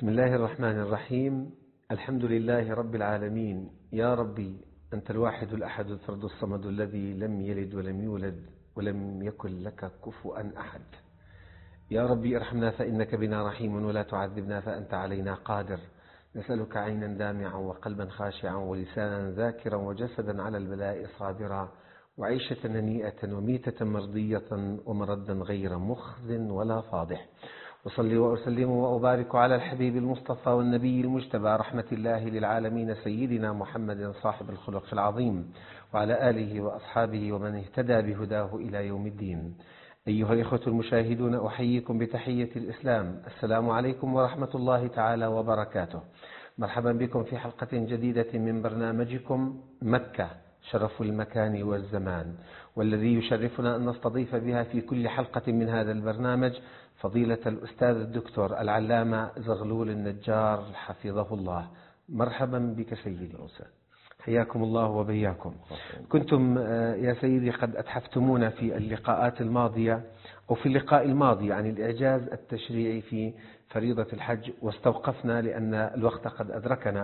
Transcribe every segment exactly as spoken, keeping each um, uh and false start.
بسم الله الرحمن الرحيم. الحمد لله رب العالمين. يا ربي أنت الواحد الأحد الفرد الصمد الذي لم يلد ولم يولد ولم يكن لك كفوا أحد. يا ربي ارحمنا فإنك بنا رحيم ولا تعذبنا فأنت علينا قادر. نسألك عينا دامعا وقلبا خاشعا ولسانا ذاكرا وجسدا على البلاء صابرا وعيشة هنيئة وميتة مرضية ومردا غير مخز ولا فاضح. وصلي وأسلم وأبارك على الحبيب المصطفى والنبي المجتبى رحمة الله للعالمين سيدنا محمد صاحب الخلق العظيم وعلى آله وأصحابه ومن اهتدى بهداه إلى يوم الدين. أيها الإخوة المشاهدون، أحييكم بتحية الإسلام. السلام عليكم ورحمة الله تعالى وبركاته. مرحبا بكم في حلقة جديدة من برنامجكم مكة شرف المكان والزمان، والذي يشرفنا أن نستضيف بها في كل حلقة من هذا البرنامج فضيلة الأستاذ الدكتور العلامة زغلول النجار حفظه الله. مرحبا بك سيدي، حياكم الله وبياكم. كنتم يا سيدي قد أتحفتمونا في اللقاءات الماضية أو في اللقاء الماضي عن الإعجاز التشريعي في فريضة الحج، واستوقفنا لأن الوقت قد أدركنا.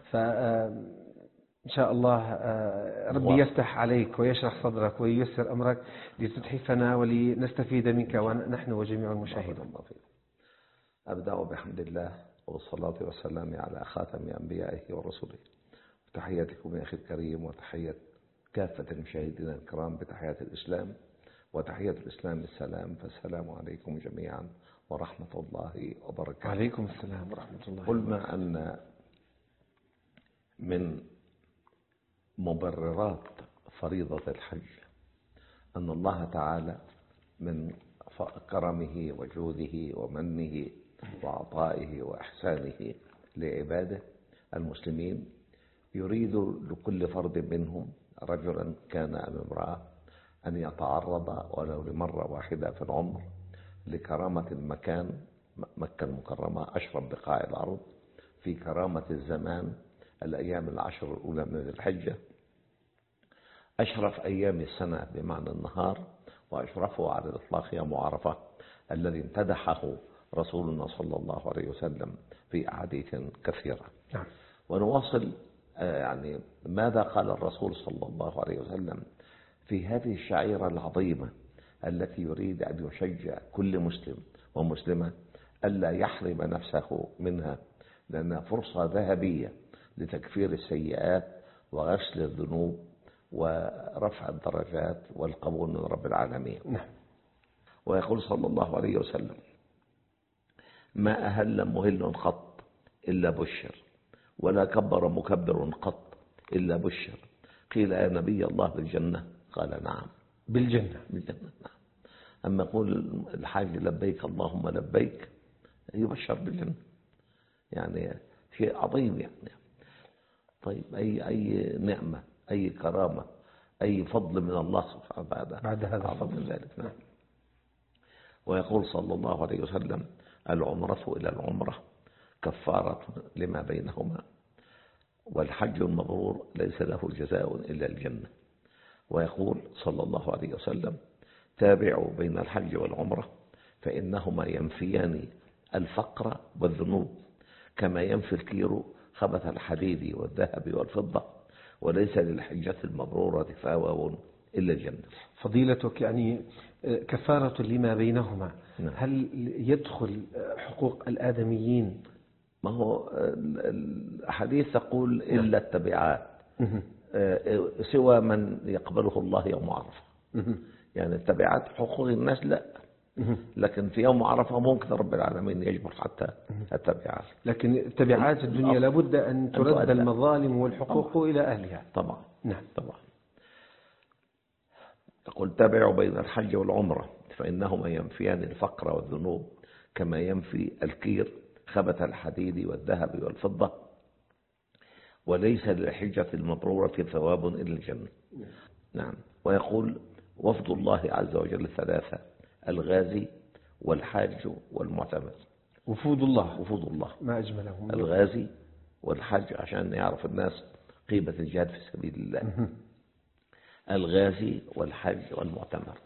فإن شاء الله ربي يفتح عليك ويشرح صدرك وييسر أمرك لتتحفنا ولنستفيد منك ونحن وجميع المشاهدين. أبدأ بحمد الله والصلاة والسلام على خاتم أنبيائه ورسله. تحياتكم يا أخي الكريم وتحية كافة المشاهدين الكرام بتحيات الإسلام، وتحية الإسلام السلام، فالسلام عليكم جميعا ورحمة الله وبركاته. وعليكم السلام ورحمة الله وبركاته. قلنا أن من مبررات فريضة الحج أن الله تعالى من كرمه وجوده ومنه وعطائه وإحسانه لعباده المسلمين يريد لكل فرد منهم رجلا كان أم امرأة أن يتعرض ولو لمرة واحدة في العمر لكرامة المكان مكة المكرمة أشرف بقاع الأرض، في كرامة الزمان الأيام العشر الأولى من الحجة، أشرف أيام السنة بمعنى النهار، وأشرفه على الإطلاق يوم عرفة الذي امتدحه رسولنا صلى الله عليه وسلم في أحاديث كثيرة. ونواصل يعني ماذا قال الرسول صلى الله عليه وسلم في هذه الشعيرة العظيمة التي يريد أن يشجع كل مسلم ومسلمة ألا يحرم نفسه منها، لأنها فرصة ذهبية لتكفير السيئات وغسل الذنوب ورفع الدرجات والقبول من رب العالمين. ويقول صلى الله عليه وسلم: ما أهل مهل قط إلا بشر، ولا كبر مكبر قط إلا بشر. قيل يا نبي الله بالجنة؟ قال نعم بالجنة. بالجنة نعم. أما يقول الحاج لبيك اللهم لبيك يبشر بالجنة، يعني شيء عظيم يعني. طيب أي أي نعمة، أي كرامة، أي فضل من الله سبحانه وتعالى بعد هذا الفضل ذلك. نعم. ويقول صلى الله عليه وسلم: العمرة إلى العمرة كفارة لما بينهما، والحج المبرور ليس له جزاء إلا الجنة. ويقول صلى الله عليه وسلم: تابعوا بين الحج والعمرة فإنهما ينفيان الفقر والذنوب كما ينفي الكير خبث الحديد والذهب والفضة، وليس للحجة المبرورة ثواب إلا الجنة. فضيلتك يعني كفارة لما بينهما، هل يدخل حقوق الآدميين؟ ما هو الحديث تقول إلا التبعات سوى من يقبله الله يوم عرفة. يعني التبعات حقوق الناس لا، لكن في يوم عرفة ممكن رب العالمين يجبر حتى التبعات. لكن التبعات الدنيا لابد أن ترد المظالم والحقوق طبعا إلى أهلها. طبعا. نعم طبعا. تقول تابعوا بين الحج والعمرة فإنهما ينفيان الفقر والذنوب كما ينفي الكير خبث الحديد والذهب والفضة، وليس للحجة المبرورة ثواب إلا الجنة. نعم. ويقول: وفد الله عز وجل ثلاثة: الغازي والحاج والمعتمر. وفود الله وفود الله ما أجملهم. الغازي والحاج عشان يعرف الناس قيمة الجهاد في سبيل الله. الغازي والحاج والمعتمر.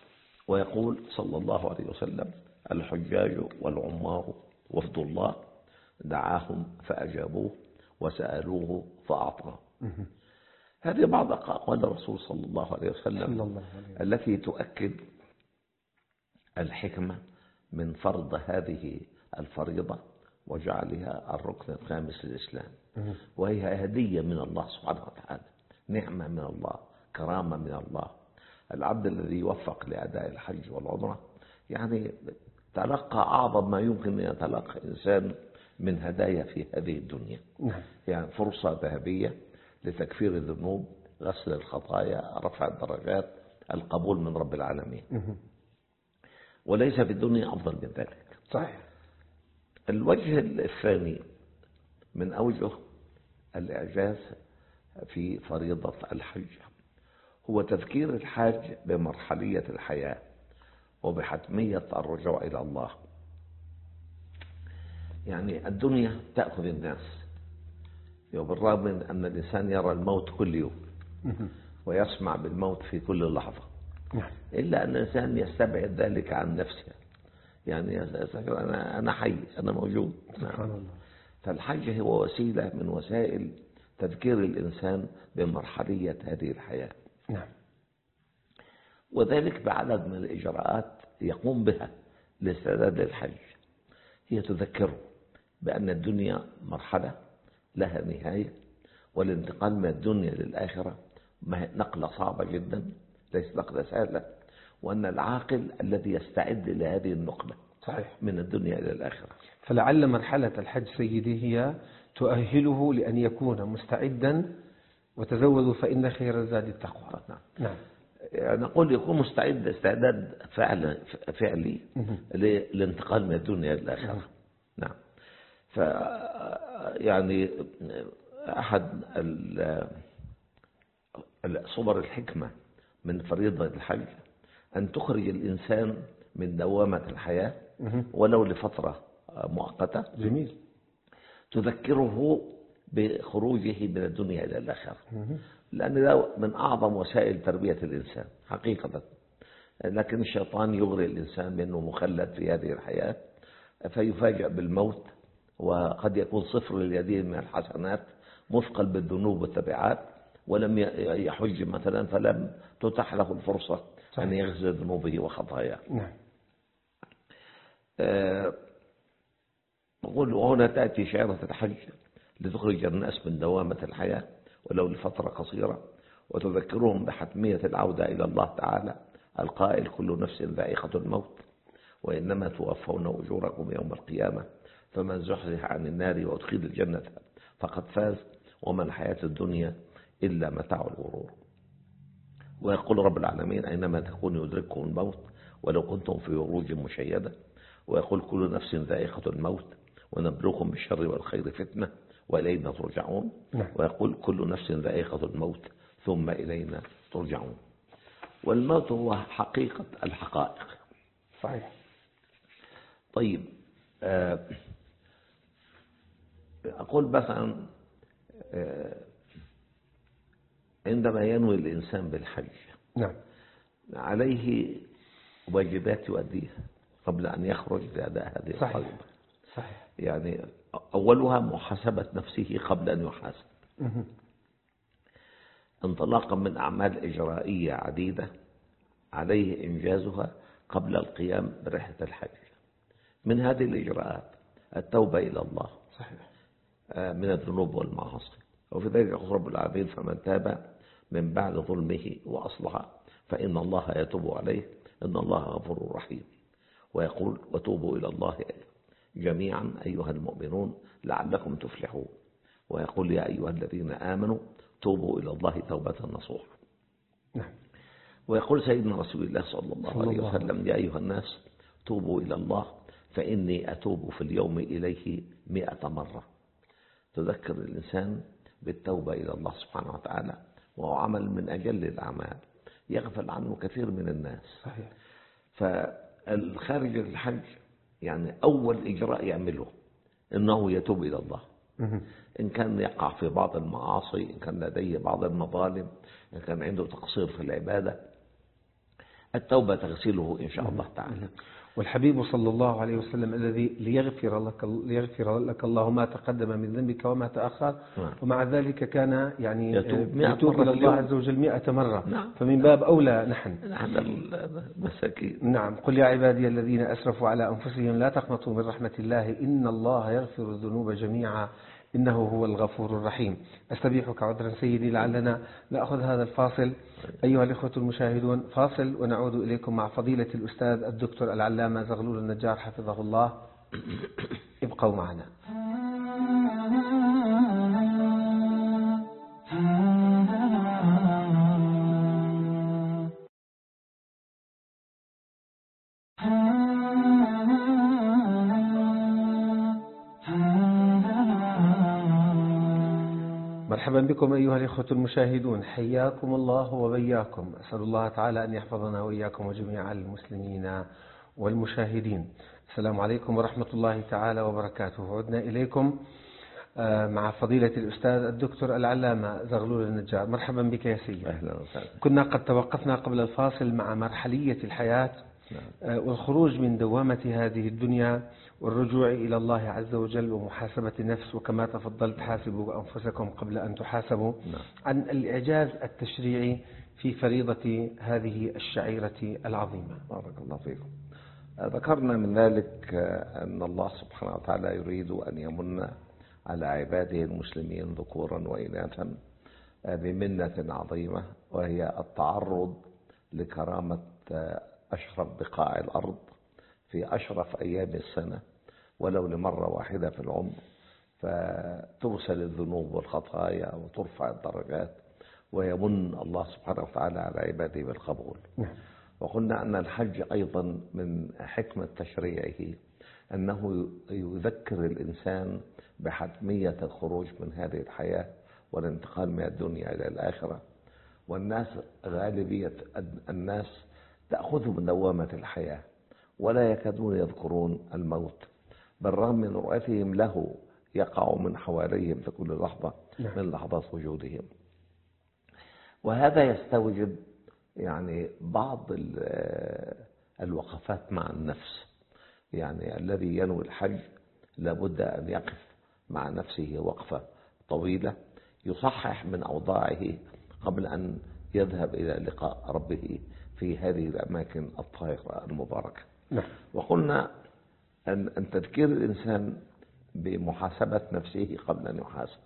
ويقول صلى الله عليه وسلم: الحجاج والعمار وفد الله، دعاهم فأجابوه وسألوه فأعطاه. هذه بعض أقوال الرسول صلى الله عليه وسلم صلى الله عليه وسلم. التي تؤكد الحكمة من فرض هذه الفريضة وجعلها الركن الخامس للإسلام، وهي هدية من الله سبحانه وتعالى، نعمة من الله، كرامة من الله. العبد الذي يوفق لأداء الحج والعمرة يعني تلقى أعظم ما يمكن أن يتلقى إنسان من هدايا في هذه الدنيا. يعني فرصة ذهبية لتكفير الذنوب، غسل الخطايا، رفع الدرجات، القبول من رب العالمين. وليس في الدنيا أفضل من ذلك. صحيح. الوجه الثاني من أوجه الإعجاز في فريضة الحج هو تذكير الحاج بمرحلية الحياة وبحتمية الرجوع إلى الله. يعني الدنيا تأخذ الناس، وبالرغم من أن الإنسان يرى الموت كل يوم ويسمع بالموت في كل لحظة، إلا أن الإنسان يستبعد ذلك عن نفسه. يعني أنا أنا حي، أنا موجود. سبحان الله. فالحج هو وسيلة من وسائل تذكير الإنسان بمرحلية هذه الحياة. نعم. وذلك بعدد من الإجراءات يقوم بها لاستعداد للحج. هي تذكره بأن الدنيا مرحلة لها نهاية، والانتقال من الدنيا للآخرة نقلة صعبة جدا، ليس نقلة سهلة، وأن العاقل الذي يستعد لهذه النقلة صحيح من الدنيا إلى الآخرة. فلعل مرحلة الحج سيدي هي تؤهله لأن يكون مستعدا، وتزودوا فإن خير الزاد التقوى. نعم. نعم. نقول يكون مستعد استعداد فعلا فعلي للانتقال من الدنيا إلى الآخرة. نعم. ف يعني أحد صور الحكمة من فريضة الحج أن تخرج الإنسان من دوامة الحياة ولو لفترة مؤقتة. جميل. تذكره بخروجه من الدنيا إلى الآخرة، لأن ده من أعظم وسائل تربية الإنسان حقيقة. لكن الشيطان يغري الإنسان بأنه مخلد في هذه الحياة فيفاجأ بالموت، وقد يكون صفر لليدين من الحسنات، مثقل بالذنوب والتبعات، ولم يحج مثلا فلم تتح له الفرصة أن يغسل ذنوبه وخطاياه. نعم. نقول وهنا تأتي شعيرة الحج لتخرج الناس من دوامة الحياة ولو لفترة قصيرة، وتذكرهم بحتمية العودة إلى الله تعالى القائل كل نفس ذائقة الموت وإنما توفون أجوركم يوم القيامة فمن زحزح عن النار وأدخل الجنة فقد فاز وما الحياة الدنيا إلا متاع الغرور. ويقول رب العالمين أينما تكونوا يدرككم الموت ولو كنتم في بروج مشيدة. ويقول كل نفس ذائقة الموت ونبلوكم بالشر والخير فتنة وإلينا ترجعون. ويقول كل نفس ذائقة الموت ثم إلينا ترجعون. والموت هو حقيقة الحقائق. صحيح. طيب أقول مثلا عندما ينوي الإنسان بالحج نعم عليه واجبات يؤديها قبل أن يخرج لأداء هذه الفريضة. صحيح. يعني أولها محاسبة نفسه قبل أن يحاسب، انطلاقا من أعمال إجرائية عديدة عليه إنجازها قبل القيام برحلة الحج. من هذه الإجراءات التوبة إلى الله صحيح من الذنوب والمعاصي، وفي ذلك يقول رب العالمين فمن تاب من بعد ظلمه وأصلح فإن الله يتوب عليه إن الله غفور رحيم. ويقول وتوبوا إلى الله جميعا أيها المؤمنون لعلكم تفلحون. ويقول يا أيها الذين آمنوا توبوا إلى الله توبة نصوحا. نعم. ويقول سيدنا رسول الله صلى الله عليه وسلم يا أيها الناس توبوا إلى الله فإني أتوب في اليوم إليه مئة مرة. تذكر الإنسان بالتوبة إلى الله سبحانه وتعالى، وهو عمل من أجل الأعمال يغفل عنه كثير من الناس. صحيح. فالخارج للحج يعني أول إجراء يعمله إنه يتوب إلى الله، إن كان يقع في بعض المعاصي، إن كان لديه بعض المظالم، إن كان عنده تقصير في العبادة، التوبة تغسله إن شاء الله تعالى. والحبيب صلى الله عليه وسلم الذي ليغفر لك ليغفر لك الله ما تقدم من ذنبك وما تأخر، نعم. ومع ذلك كان يعني يتوب إلى الله عز وجل مئة مرة. نعم. فمن باب أولى نحن نحن المساكين. نعم. قل يا عبادي الذين أسرفوا على أنفسهم لا تقنطوا من رحمة الله إن الله يغفر الذنوب جميعا إنه هو الغفور الرحيم. أستبيحك عذرا سيدي لعلنا نأخذ هذا الفاصل. أيها الإخوة المشاهدون، فاصل ونعود إليكم مع فضيلة الأستاذ الدكتور العلامة زغلول النجار حفظه الله. ابقوا معنا. مرحبا بكم أيها الإخوة المشاهدون، حياكم الله وبياكم. أسأل الله تعالى أن يحفظنا وإياكم وجميع المسلمين والمشاهدين. السلام عليكم ورحمة الله تعالى وبركاته. عدنا إليكم مع فضيلة الأستاذ الدكتور العلامة زغلول النجار. مرحبا بك يا سيدي. أهلا وسهلا. كنا قد توقفنا قبل الفاصل مع مرحلية الحياة والخروج من دوامة هذه الدنيا والرجوع إلى الله عز وجل ومحاسبة النفس، وكما تفضلت حاسبوا أنفسكم قبل أن تحاسبوا، عن الإعجاز التشريعي في فريضة هذه الشعيرة العظيمة. بارك الله فيكم. ذكرنا من ذلك أن الله سبحانه وتعالى يريد أن يمن على عباده المسلمين ذكورا وإناثا بمنة عظيمة، وهي التعرض لكرامة أشرف بقاع الأرض في أشرف أيام السنة ولو لمرة واحدة في العمر، فتغسل الذنوب والخطايا وترفع الدرجات ويمن الله سبحانه وتعالى على عباده بالقبول. وقلنا أن الحج أيضا من حكمة تشريعه أنه يذكر الإنسان بحتمية الخروج من هذه الحياة والانتقال من الدنيا إلى الآخرة. والناس غالبية الناس تأخذ من دوامة الحياة ولا يكادون يذكرون الموت، بالرغم من رؤيتهم له يقع من حواليهم في كل لحظة من لحظات وجودهم. وهذا يستوجب يعني بعض الوقفات مع النفس، يعني الذي ينوي الحج لابد أن يقف مع نفسه وقفة طويلة يصحح من أوضاعه قبل أن يذهب إلى لقاء ربه في هذه الأماكن الطاهرة المباركة. نعم. وقلنا أن, أن تذكير الإنسان بمحاسبة نفسه قبل أن يحاسب،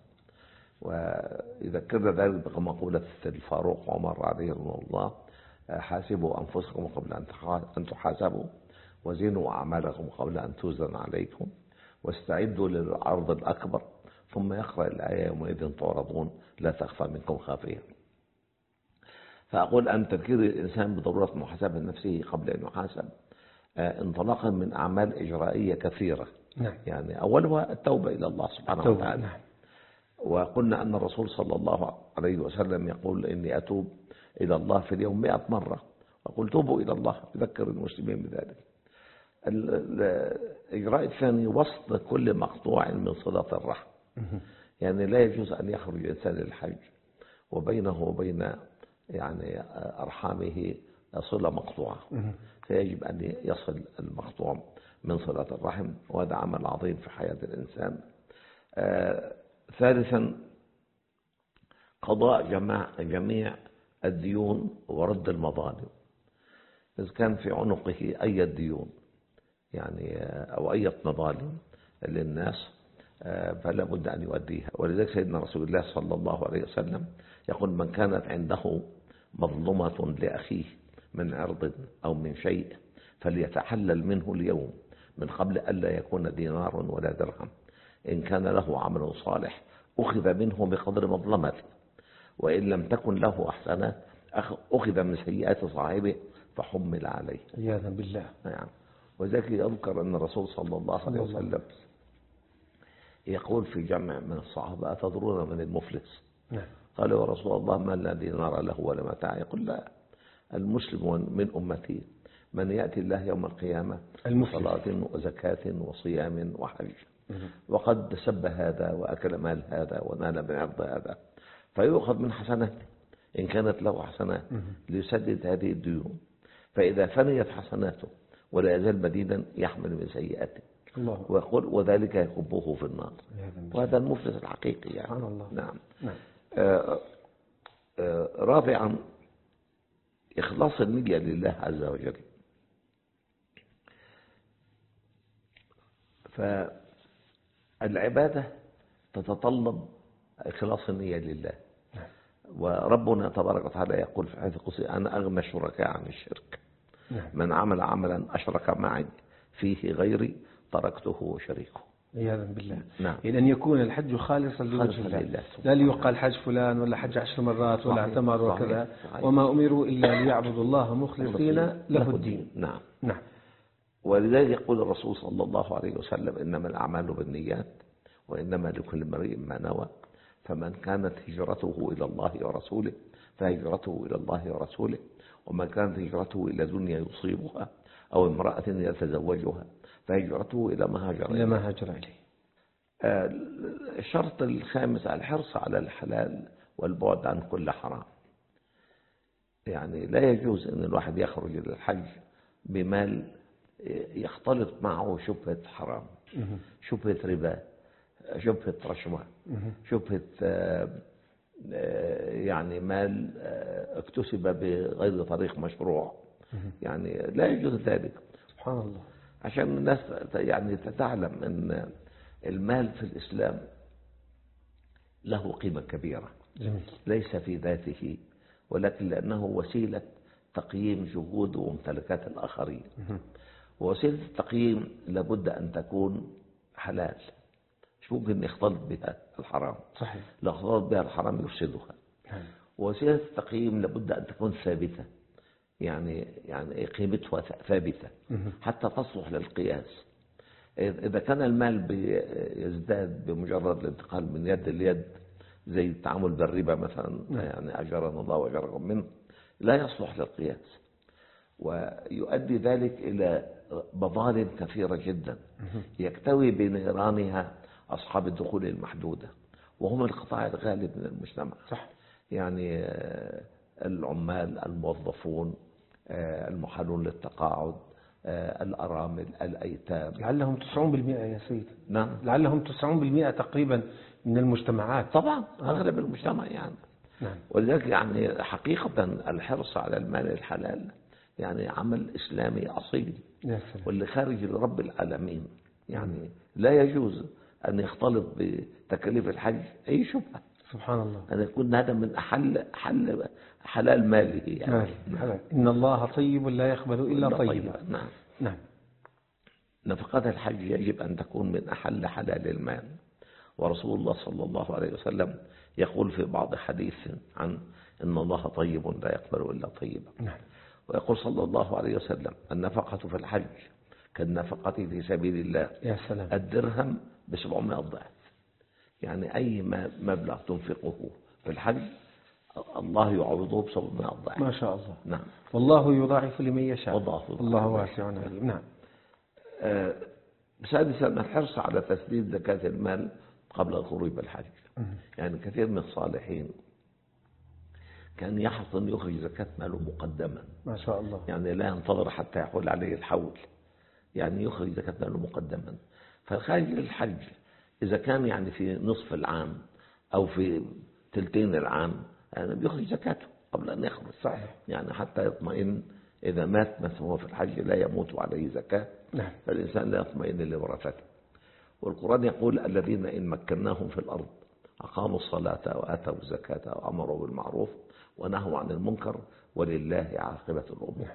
ويذكرنا ذلك بمقولة الفاروق عمر عليه الله: حاسبوا أنفسكم قبل أن تحاسبوا، وزنوا أعمالكم قبل أن توزن عليكم، واستعدوا للعرض الأكبر. ثم يقرأ الآية: يومئذ تعرضون لا تخفى منكم خافية. فأقول أن تذكير الإنسان بضرورة محاسبة نفسه قبل أن يحاسب انطلاقا من أعمال إجرائية كثيرة. نعم. يعني أولها التوبة إلى الله سبحانه وتعالى. نعم. وقلنا أن الرسول صلى الله عليه وسلم يقول: إني أتوب إلى الله في اليوم مئة مرة. وقل توبوا إلى الله، يذكر المسلمين بذلك. الإجراء الثاني وصل كل مقطوع من صلة الرحم. يعني لا يجوز أن يخرج الإنسان للحج وبينه وبين يعني أرحامه صلة مقطوعة، فيجب أن يصل المقطوع من صلة الرحم، وهذا عمل عظيم في حياة الإنسان. آه ثالثا قضاء جماع جميع الديون ورد المظالم. إذا كان في عنقه أي ديون يعني أو أي مظالم للناس فلا بد أن يؤديها. ولذلك سيدنا رسول الله صلى الله عليه وسلم يقول: من كانت عنده مظلمة لأخيه من عرض أو من شيء فليتحلل منه اليوم من قبل ألا يكون دينار ولا درهم. إن كان له عمل صالح أخذ منه بقدر مظلمته، وإن لم تكن له أحسنات أخذ من سيئات صاحبه فحمل عليه. عياذا بالله. نعم. وذلك يذكر أن الرسول صلى الله عليه وسلم يقول في جمع من الصحابة: أتدرون من المفلس؟ نعم. قالوا: يا رسول الله ما لا دينار له ولا متاع. يقول: لا، المسلم من أمتي من يأتي الله يوم القيامة بصلاة وزكاة وصيام وحج، وقد سب هذا وأكل مال هذا ونال من عرض هذا، فيؤخذ من حسناته إن كانت له حسنات ليسدد هذه الديون، فإذا فنيت حسناته ولا يزال مديدا يحمل من سيئاته، الله. ويقول وذلك يكبه في النار، وهذا المفلس الحقيقي يعني. سبحان الله. نعم. نعم. آه آه رابعا إخلاص النية لله عز وجل. فالعبادة تتطلب إخلاص النية لله، وربنا تبارك وتعالى يقول في حديث القدسي أنا أغنى الشركاء عن الشرك، من عمل عملا أشرك معي فيه غيري تركته وشريكه. عياذا بالله. نعم. إذا أن يكون الحج خالصا لوجه الله، لله. لا ليقال حج فلان ولا حج عشر مرات ولا اعتمر وكذا. صحيح. وما أمروا إلا ليعبدوا الله مخلصين له الدين. نعم. نعم. ولذلك يقول الرسول صلى الله عليه وسلم إنما الأعمال بالنيات وإنما لكل امرئ ما نوى، فمن كانت هجرته إلى الله ورسوله فهجرته إلى الله ورسوله، ومن كانت هجرته إلى دنيا يصيبها أو امرأة يتزوجها فهجرته إلى ما هاجر إلى ما هاجر إليه. الشرط الخامس الحرص على الحلال والبعد عن كل حرام. يعني لا يجوز أن الواحد يخرج إلى الحج بمال يختلط معه شبهة حرام، شبهة ربا، شبهة رشوة، شبهة يعني مال اكتسب بغير طريق مشروع، يعني لا يجوز ذلك. سبحان الله. عشان الناس يعني تتعلم أن المال في الإسلام له قيمة كبيرة. جميل. ليس في ذاته، ولكن لأنه وسيلة تقييم جهود وممتلكات الآخرين. ووسيلة التقييم لابد أن تكون حلال، مش ممكن يختلط بها الحرام. صحيح. لو اختلط بها الحرام يفسدها. ووسيلة التقييم لابد أن تكون ثابتة، يعني يعني قيمتها ثابتة حتى تصلح للقياس. إذا كان المال بيزداد بمجرد الانتقال من يد ليد زي التعامل بالربا مثلا، يعني أجرنا الله وأجركم منه، لا يصلح للقياس، ويؤدي ذلك إلى مظالم كثيرة جدا يكتوي بنيرانها أصحاب الدخول المحدودة، وهم القطاع الغالب من المجتمع. صح. يعني العمال، الموظفون، المحالون للتقاعد، الأرامل، الأيتام. لعلهم تسعون بالمئة يا سيدي. نعم. لعلهم تسعون بالمئة تقريبا من المجتمعات. طبعا أغلب المجتمع يعني. نعم. ولذلك يعني حقيقة الحرص على المال الحلال يعني عمل إسلامي أصيل، واللي خارج لرب العالمين. يعني لا يجوز أن يختلط بتكاليف الحج أي شبهة. سبحان الله. أن يكون هذا من أحل حل حلال ماله يعني. نعم. إن الله طيب لا يقبل إلا طيبا. نعم. نعم. نفقات الحج يجب أن تكون من أحل حلال المال، ورسول الله صلى الله عليه وسلم يقول في بعض حديث عن إن الله طيب لا يقبل إلا طيبا. نعم. ويقول صلى الله عليه وسلم النفقة في الحج كالنفقة في سبيل الله. يا سلام. الدرهم بسبعمائة ضعف. يعني أي مبلغ تنفقه في الحج الله يعوضه بسبعمائة ضعف. ما شاء الله. نعم. والله يضاعف لمن يشاء. والله, الله واسع عليم. نعم. آه سادسا الحرص على تسديد زكاة المال قبل الخروج بالحج. يعني كثير من الصالحين كان يحرص أن يخرج زكاة ماله مقدما. ما شاء الله. يعني لا ينتظر حتى يحول عليه الحول، يعني يخرج زكاة ماله مقدما. فالخارج للحج إذا كان يعني في نصف العام أو في ثلثين العام يعني بيخرج زكاته قبل أن يخرج. صحيح. يعني حتى يطمئن إذا مات مثلا هو في الحج لا يموت عليه زكاة. نعم. فالإنسان لا يطمئن لورثته. والقرآن يقول الذين إن مكناهم في الأرض أقاموا الصلاة وآتوا الزكاة وأمروا بالمعروف ونهوا عن المنكر ولله عاقبة الأمور.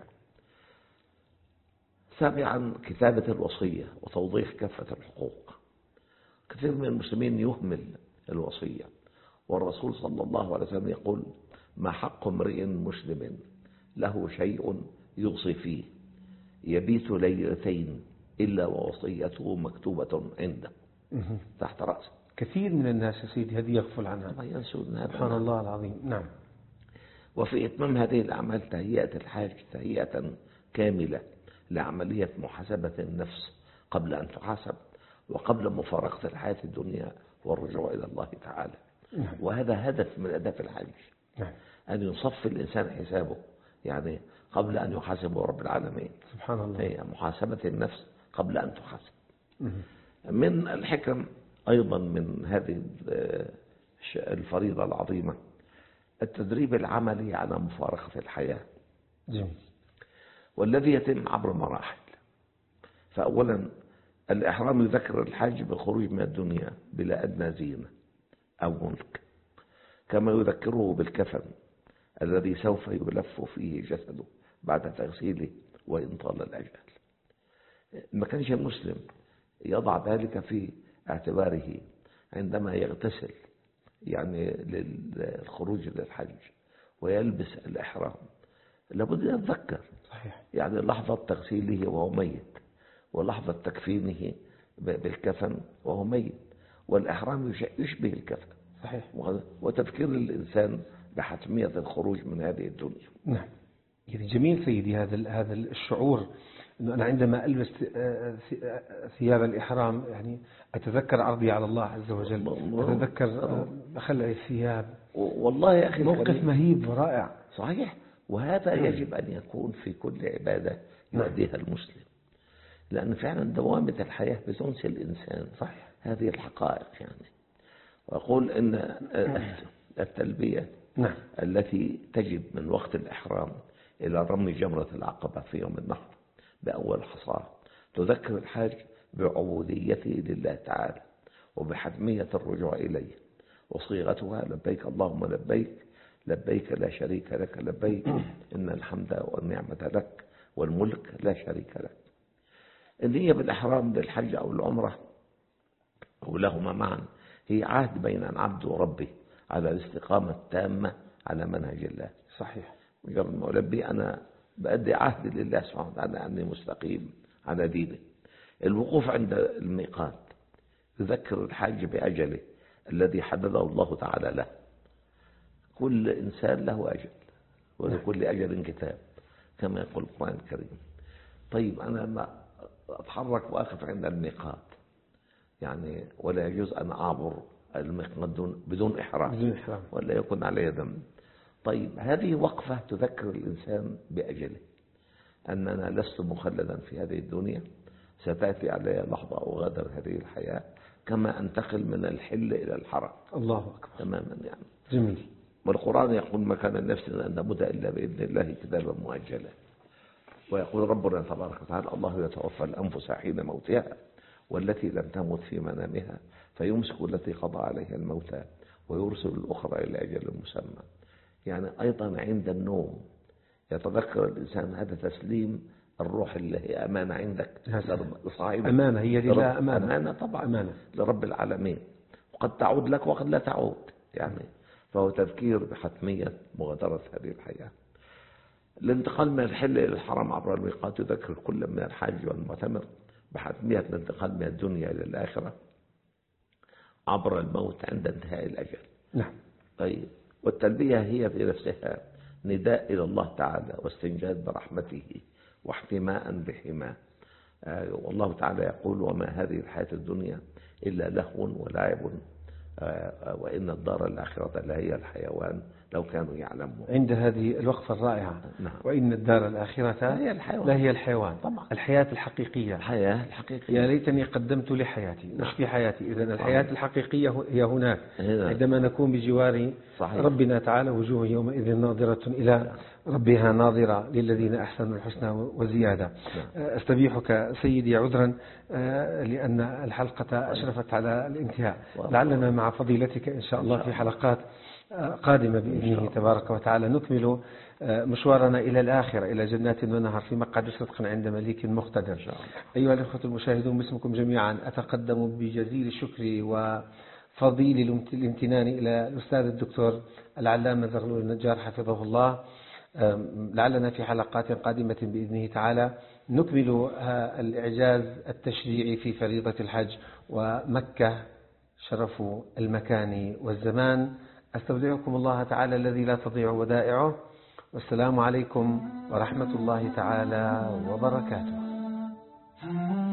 سابعا كتابة الوصية وتوضيح كافة الحقوق. كثير من المسلمين يهمل الوصية، والرسول صلى الله عليه وسلم يقول ما حق امرئ مسلم له شيء يوصي فيه يبيت ليلتين إلا ووصيته مكتوبة عنده تحت رأسه. كثير من الناس يا سيدي هذه يغفل عنها. سبحان الله العظيم. نعم. وفي إتمام هذه الأعمال تهيئة الحاج تهيئة كاملة لعملية محاسبة النفس قبل أن تحاسب وقبل مفارقة الحياة الدنيا والرجوع إلى الله تعالى. نعم. وهذا هدف من أهداف الحج. نعم. أن يصفي الإنسان حسابه يعني قبل أن يحاسبه رب العالمين. سبحان الله. هي محاسبة النفس قبل أن تحاسب. من الحكم أيضا من هذه الفريضة العظيمة التدريب العملي على مفارقة الحياة. جميل. والذي يتم عبر مراحل. فأولا الإحرام يذكر الحاج بالخروج من الدنيا بلا أدنى زينة أو ملك، كما يذكره بالكفن الذي سوف يلف فيه جسده بعد تغسيله وإن طال الأجل. ما كانش المسلم يضع ذلك في اعتباره عندما يغتسل يعني للخروج للحج ويلبس الإحرام، لابد أن يتذكر صحيح. يعني لحظة تغسيله وهو ميت، ولحظة تكفينه بالكفن وهو ميت، والإحرام يشبه الكفن. صحيح. وتذكير الإنسان بحتمية الخروج من هذه الدنيا. نعم. يعني جميل سيدي هذا هذا الشعور إنه أنا عندما ألبس ثياب الإحرام يعني أتذكر عرضي على الله عز وجل، أتذكر خلع الثياب. والله يا أخي موقف مهيب ورائع. صحيح. وهذا يجب أن يكون في كل عبادة يؤديها المسلم، لأن فعلا دوامة الحياة بتنسي الإنسان. صحيح. هذه الحقائق يعني. وأقول إن التلبية نعم. التي تجب من وقت الإحرام إلى رمي جمرة العقبة في يوم النحر بأول حصاة تذكر الحاج بعبوديته لله تعالى وبحتمية الرجوع إليه، وصيغتها لبيك اللهم لبيك لبيك لا شريك لك لبيك إن الحمد والنعمة لك والملك لا شريك لك. النية بالإحرام للحج أو العمرة أو لهما معا هي عهد بين العبد وربه على الاستقامة التامة على منهج الله. صحيح. مجرد ما ألبي أنا بأدي عهد لله سبحانه وتعالى أني مستقيم على دينه. الوقوف عند الميقات يذكر الحاج بأجله الذي حدده الله تعالى له. كل إنسان له أجل ولكل أجل كتاب كما يقول القرآن الكريم. طيب أنا ما أتحرك وأقف عند الميقات يعني ولا يجوز أن أعبر الميقات بدون إحرام بدون إحرام ولا يكون علي ذنب. طيب هذه وقفة تذكر الإنسان بأجله أننا لست مخلدا في هذه الدنيا، ستأتي علي لحظة أغادر هذه الحياة كما أنتقل من الحل إلى الحرم. الله أكبر. تماما يعني. جميل. والقرآن يقول ما كان النفس أن تموت إلا بإذن الله كتابا مؤجلا. ويقول ربنا تبارك وتعالى الله يتوفى الأنفس حين موتها والتي لم تمت في منامها فيمسك التي قضى عليها الموت ويرسل الأخرى إلى أجل مسمى. يعني أيضا عند النوم يتذكر الإنسان هذا تسليم الروح اللي هي أمانة عندك لصاحبك. أمانة هي لله. أمانة. أمانة طبعا. أمانة لرب العالمين، وقد تعود لك وقد لا تعود يعني. فهو تذكير بحتمية مغادرة هذه الحياة. الانتقال من الحل إلى الحرم عبر الميقات يذكر كل من الحاج والمعتمر بحتمية الانتقال من الدنيا إلى الآخرة عبر الموت عند انتهاء الأجل. نعم. طيب والتلبية هي في نفسها نداء إلى الله تعالى واستنجاد برحمته واحتماء بحماه. آه والله تعالى يقول وما هذه الحياة الدنيا إلا لهو ولعب آه وإن الدار الآخرة لهي الحيوان لو كانوا يعلمون. عند هذه الوقفة الرائعة. نعم. وإن الدار الآخرة لهي الحيوان. لهي الحيوان. طبعا. الحياة الحقيقية. الحياة الحقيقية. يا ليتني قدمت لحياتي. نعم. مش في حياتي. إذن الحياة الحقيقية هي هناك. هنا. عندما نكون بجوار صحيح. ربنا تعالى وجوه يومئذ ناظرة إلى ربها ناظرة للذين أحسنوا الحسنى وزيادة. أستبيحك سيدي عذرا لأن الحلقة أشرفت على الانتهاء. لعلنا مع فضيلتك إن شاء الله في حلقات قادمة بإذنه تبارك وتعالى نكمل مشوارنا إلى الآخرة إلى جنات ونهر في مقعد صدق عند مليك مقتدر. أيها الأخوة المشاهدون باسمكم جميعا أتقدم بجزيل الشكر وفضيل الامتنان إلى الأستاذ الدكتور العلامة زغلول النجار حفظه الله. لعلنا في حلقات قادمة بإذنه تعالى نكمل الإعجاز التشريعي في فريضة الحج ومكة شرف المكان والزمان. أستودعكم الله تعالى الذي لا تضيع ودائعه، والسلام عليكم ورحمة الله تعالى وبركاته.